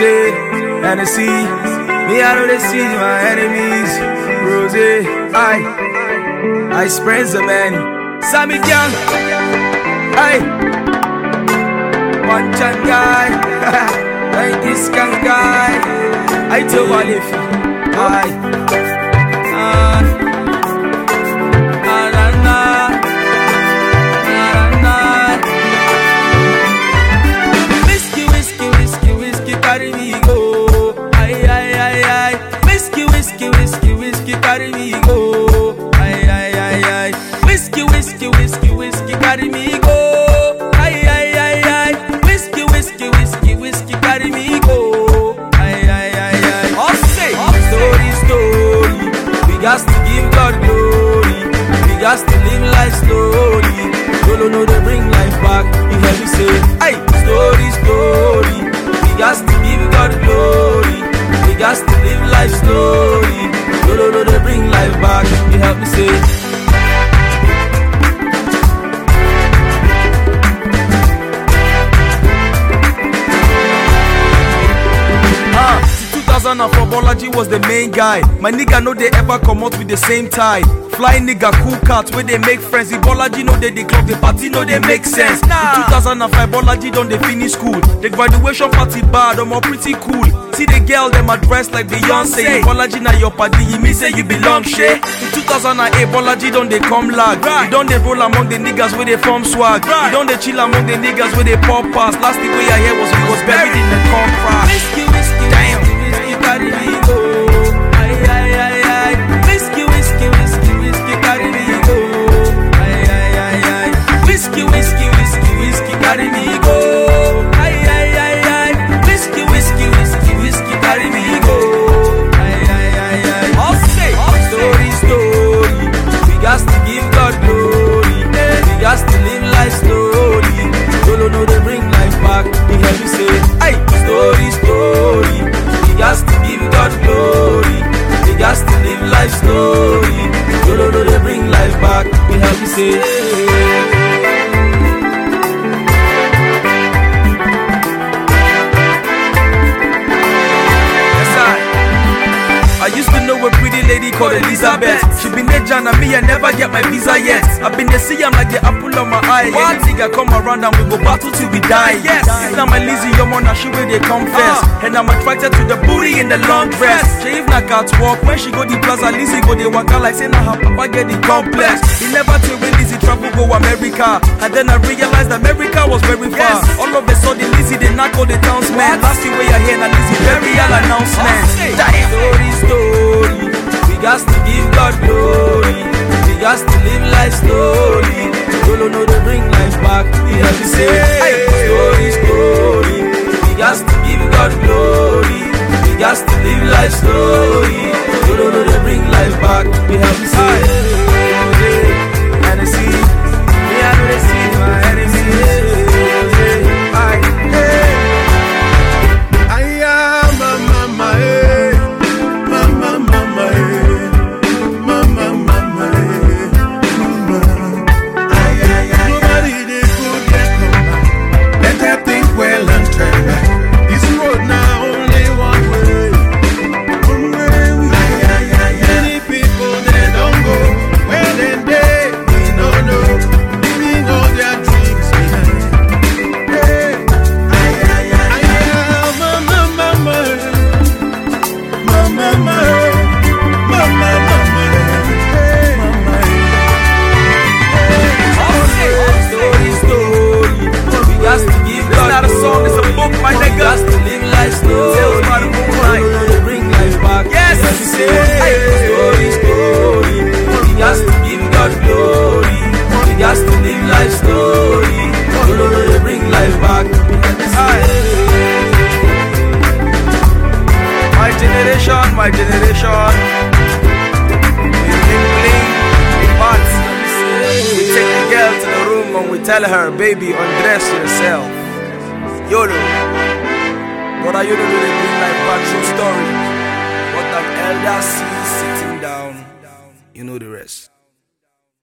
Hennessy. Me, I know they see my enemies. Rose, I spread the man. Sammy Gang, one chan guy, like this gang guy. I tell what if whiskey, carry me go. Whiskey, carry me go. Whiskey, carry me go. Whiskey, carry me go. All say, story. We got to give God glory. We got to live life slowly. No, they bring life back. You hear me say, hey, story. We got to give God glory. We got to live life slowly. No, they bring life back. You help me say. 2004 Bolaji was the main guy. My nigga know they ever come out with the same tie. Fly nigga, cool cats where they make friends. The Bolaji know they club, the party know they make sense. In 2005 Bolaji done they finish school. The graduation party bad, I'm all pretty cool. See the girl, them are dressed like Beyonce. Bolaji na your party, you mean say you belong, shit. In 2008 Bolaji done they come lag. He done they roll among the niggas where they form swag. He done they chill among the niggas where they pop pass. Last thing way I hear was he was buried in the concrete. Whiskey, damn. Carry me go. Whiskey, carry me go. Whiskey, carry me go. Whiskey, carry me go. All say, story. We got to give God glory. We got to live life slowly. No, they bring life back. You hear me say, hey, story. We got to give God glory. We got to live life slowly. No, they bring life back. We help you say. I used to know a pretty lady called Elizabeth. She been there John and me, I never get my visa yet. I been there see I'm like the apple on my eye. One nigga come around and we go battle till we die. Yes, now my Lizzie, your man, she where they come first. And I'm attracted to the booty in the long dress. She if not cat walk, when she go the plaza, Lizzie go the waka like say now her papa get the complex. He never tell when Lizzie travel go America. And then I realized America was very far. All of a sudden Lizzie they knock all the townsmen. Last thing way I hear now Lizzie burial announcement. Damn. We got to give God glory. We got to live life slowly. No, they bring life back. We have to say, hey, story. We got to give God glory. We got to live life slowly. No, they bring life back. We have to say, Hennessy. Me, I know they see my enemies. My generation, we hot. We take the girl to the room and we tell her, baby, undress yourself. YOLO. What are you doing to bring life back? True story. What an elder sees sitting down. You know the rest.